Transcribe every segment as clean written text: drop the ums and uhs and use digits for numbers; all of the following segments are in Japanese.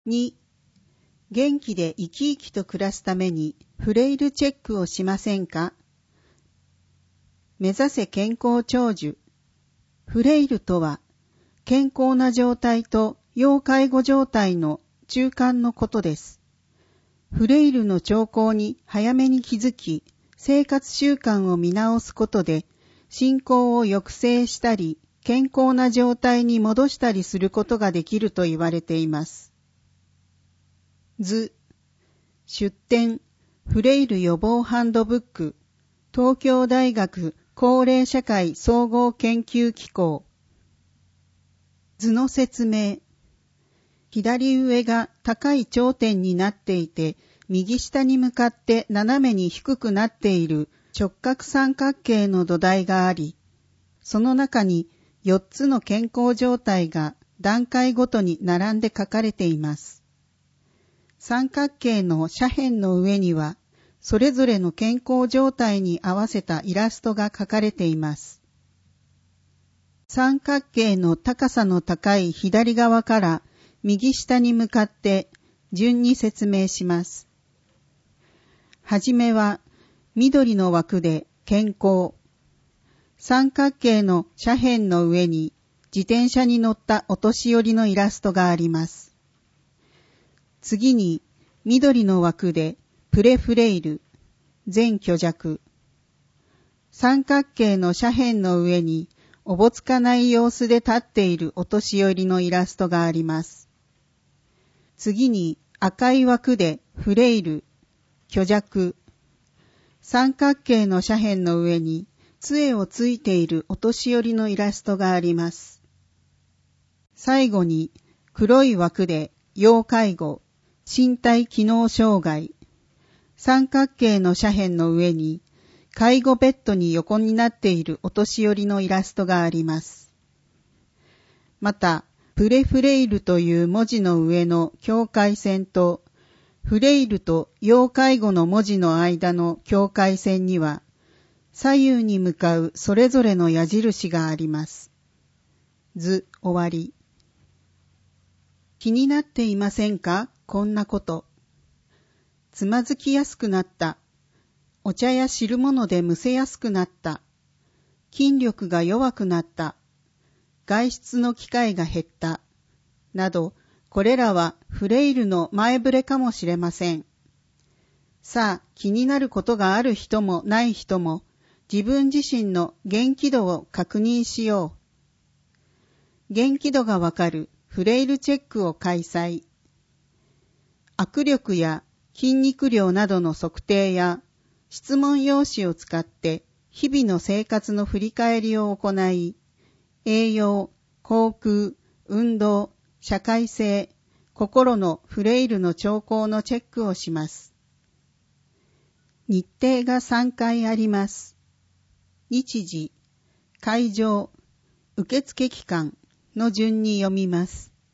2、元気で生き生きと暮らすためにフレイルチェックをしませんか？目指せ健康長寿。フレイルとは、健康な状態と要介護状態の中間のことです。フレイルの兆候に早めに気づき、生活習慣を見直すことで、進行を抑制したり、健康な状態に戻したりすることができると言われています。図、出典、フレイル予防ハンドブック、東京大学高齢社会総合研究機構。図の説明。左上が高い頂点になっていて、右下に向かって斜めに低くなっている直角三角形の土台があり、その中に4つの健康状態が段階ごとに並んで書かれています。三角形の斜辺の上には、それぞれの健康状態に合わせたイラストが書かれています。三角形の高さの高い左側から右下に向かって順に説明します。はじめは緑の枠で健康。三角形の斜辺の上に自転車に乗ったお年寄りのイラストがあります。次に緑の枠でプレフレイル、全虚弱。三角形の斜辺の上におぼつかない様子で立っているお年寄りのイラストがあります。次に赤い枠でフレイル、虚弱。三角形の斜辺の上に杖をついているお年寄りのイラストがあります。最後に黒い枠で要介護、身体機能障害。三角形の斜辺の上に介護ベッドに横になっているお年寄りのイラストがあります。また、プレフレイルという文字の上の境界線と、フレイルと要介護の文字の間の境界線には、左右に向かうそれぞれの矢印があります。図終わり。気になっていませんか？こんなこと。つまずきやすくなった。お茶や汁物でむせやすくなった。筋力が弱くなった。外出の機会が減った。など、これらはフレイルの前触れかもしれません。さあ、気になることがある人もない人も、自分自身の元気度を確認しよう。元気度がわかるフレイルチェックを開催。握力や筋肉量などの測定や質問用紙を使って日々の生活の振り返りを行い、栄養、口腔、運動、社会性、心のフレイルの兆候のチェックをします。日程が3回あります。日時、会場、受付期間の順に読みます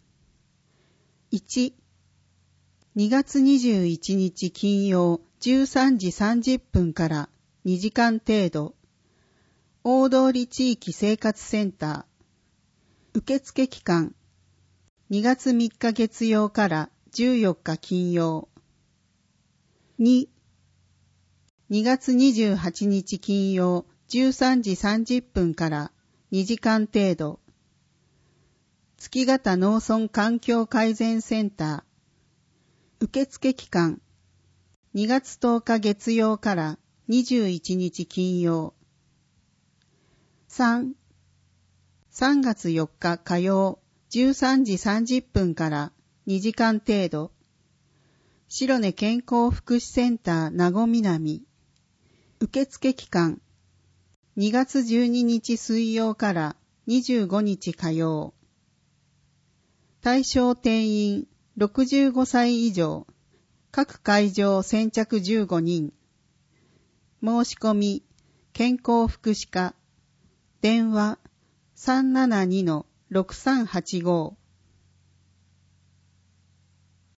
。1、2月21日金曜13時30分から2時間程度、大通地域生活センター、受付期間、2月3日月曜から14日金曜。2、2月28日金曜13時30分から2時間程度、月形農村環境改善センター、受付期間、2月10日月曜から21日金曜。3、3月4日火曜13時30分から2時間程度、白根健康福祉センター名護南。受付期間、2月12日水曜から25日火曜。対象定員65歳以上、各会場先着15人。申し込み、健康福祉課、電話 372-6385